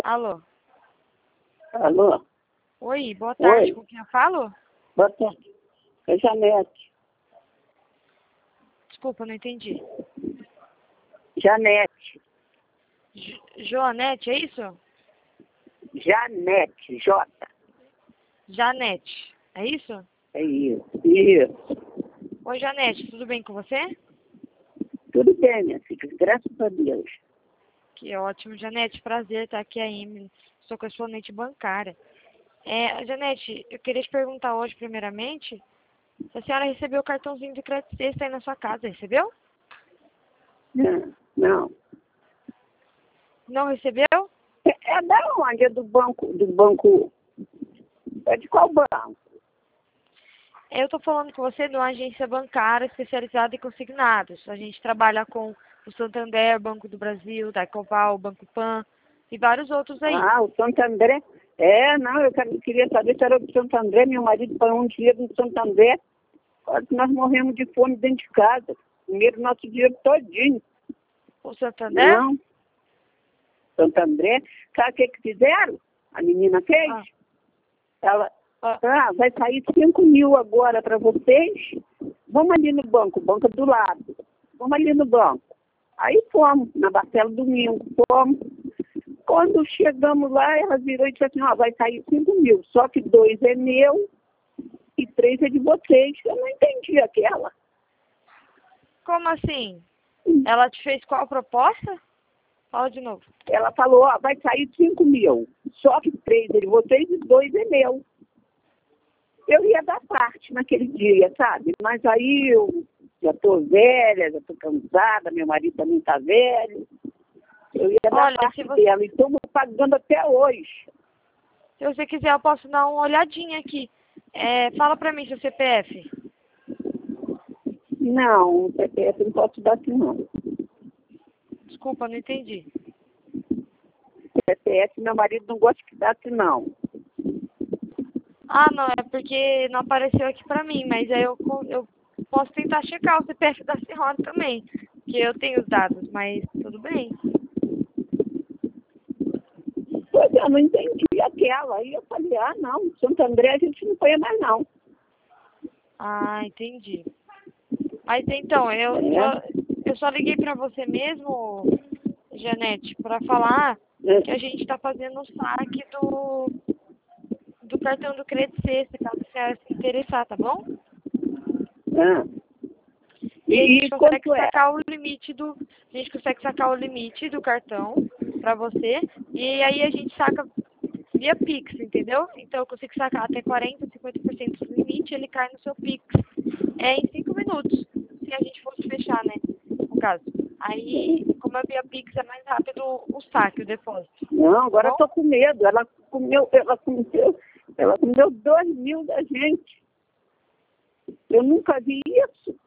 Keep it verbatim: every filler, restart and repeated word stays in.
Alô? Alô? Oi, boa tarde. Oi. Com quem eu falo? Boa tarde. É Janete. Desculpa, não entendi. Janete. Jo- Joanete, é isso? Janete. J. Janete, é isso? É isso. Isso. Oi, Janete, tudo bem com você? Tudo bem, minha filha. Graças a Deus. Que ótimo, Janete, prazer estar aqui aí. Sou correspondente bancária. É, Janete, eu queria te perguntar hoje, primeiramente, se a senhora recebeu o cartãozinho de crédito sexta aí na sua casa, recebeu? Não. Não. Não recebeu? É, é da onde? É do banco. Do banco. É de qual banco? Eu estou falando com você de uma agência bancária especializada em consignados. A gente trabalha com o Santander, Banco do Brasil, da Ecoval, Banco Pan e vários outros aí. Ah, o Santo André. É, não, eu quero- queria saber se era do Santo André. Meu marido pagou um dinheiro no Santo André. Quase que nós morremos de fome dentro de casa. Comeram nosso dinheiro todinho. O Santander? Não. Santo André. Sabe o que que fizeram? A menina fez? Ah. Ela, Ah, ah, vai sair cinco mil agora para vocês. Vamos ali no banco, o banco é do lado. Vamos ali no banco. Aí fomos, na Barcelo Domingo, fomos. Quando chegamos lá, ela virou e disse assim, ó, vai sair cinco mil, só que dois é meu e três é de vocês. Eu não entendi aquela. como assim? Ela te fez qual proposta? Fala de novo. Ela falou, ó, vai sair cinco mil, só que três é de vocês e dois é meu. Eu ia dar parte naquele dia, sabe? Mas aí eu já tô velha, já tô cansada, meu marido também tá velho. Eu ia dar Olha, parte se você, dela, e estou pagando até hoje. se você quiser, eu posso dar uma olhadinha aqui. É, fala pra mim seu C P F. Não, o C P F não posso dar assim, não. Desculpa, não entendi. C P F meu marido não gosta que dá assim, não. Ah, não, é porque não apareceu aqui pra mim, mas aí eu, co- eu posso tentar checar o C P F da senhora também, porque eu tenho os dados, mas tudo bem. Pois eu não entendi aquela. Aí eu falei, ah, não, Santo André a gente não põe mais, não. Ah, entendi. Mas então, eu É, só, eu só liguei pra você mesmo, Janete, pra falar é, que a gente tá fazendo o saque do, do cartão do crédito sexta, caso a senhora se interessar, tá bom? é. E aí a E, gente e consegue quanto é? sacar o limite do. A gente consegue sacar o limite do cartão pra você. E aí a gente saca via Pix, entendeu? Então eu consigo sacar até quarenta, cinquenta por cento do limite, ele cai no seu Pix. É em cinco minutos, se a gente fosse fechar, né? No caso. Aí, como é via Pix, é mais rápido o saque, o depósito. Não, Tá agora bom? eu tô com medo. Ela comeu, ela comeu, ela comeu dois mil da gente. Eu nunca vi isso.